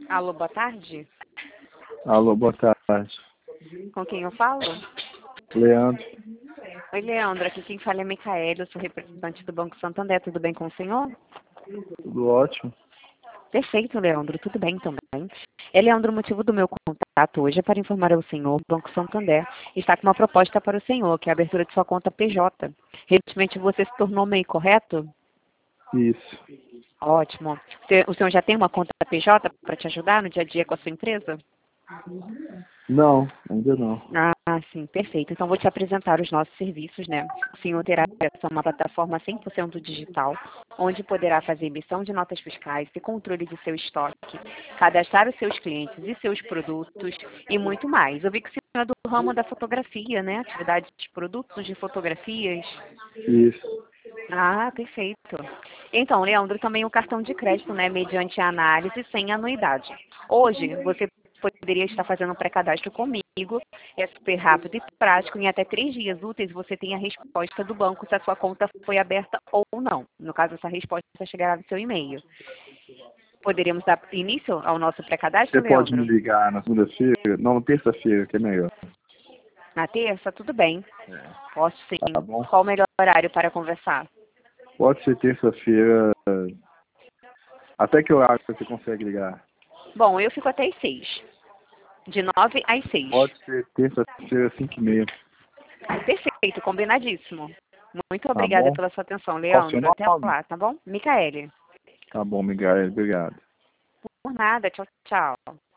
Alô, boa tarde. Alô, boa tarde. Com quem eu falo? Leandro, Oi, Leandro. Aqui quem fala é Micaela. Eu sou representante do Banco Santander. Tudo bem com o senhor? tudo ótimo? Perfeito, Leandro. Tudo bem também. Leandro, o motivo do meu contato hoje é para informar ao senhor que o Banco Santander está com uma proposta para o senhor, que é a abertura de sua conta PJ. Recentemente você se tornou MEI, correto? Isso. Ótimo. O senhor já tem uma conta PJ para te ajudar no dia a dia com a sua empresa? Não, ainda não. Ah, sim, perfeito. Então, vou te apresentar os nossos serviços, né? O senhor terá acesso a uma plataforma 100% digital, onde poderá fazer emissão de notas fiscais e controle de seu estoque, cadastrar os seus clientes e seus produtos e muito mais. Eu vi que o senhor é do ramo da fotografia, né? Atividades de produtos de fotografias. Isso. Ah, perfeito. Então, Leandro, também o cartão de crédito, né, mediante a análise sem anuidade. Hoje, você poderia estar fazendo um pré-cadastro comigo, é super rápido e prático, em até 3 dias úteis você tem a resposta do banco se a sua conta foi aberta ou não. No caso, essa resposta chegará no seu e-mail. Poderíamos dar início ao nosso pré-cadastro, Você pode me Leandro? ligar na segunda-feira? Não, terça-feira, que é melhor. Na terça? Tudo bem. Posso Tá sim. bom? Qual o melhor horário para conversar? Pode ser terça-feira. Até que horário você consegue ligar? Bom, eu fico até às 6. De 9 às 6. Pode ser terça-feira, 5h30. Perfeito, combinadíssimo. Muito Tá obrigada bom? pela sua atenção, Qual o seu Leandro. Até nome? lá, tá bom? Micaele. Tá bom, Miguel. Obrigado. Por nada. Tchau, tchau.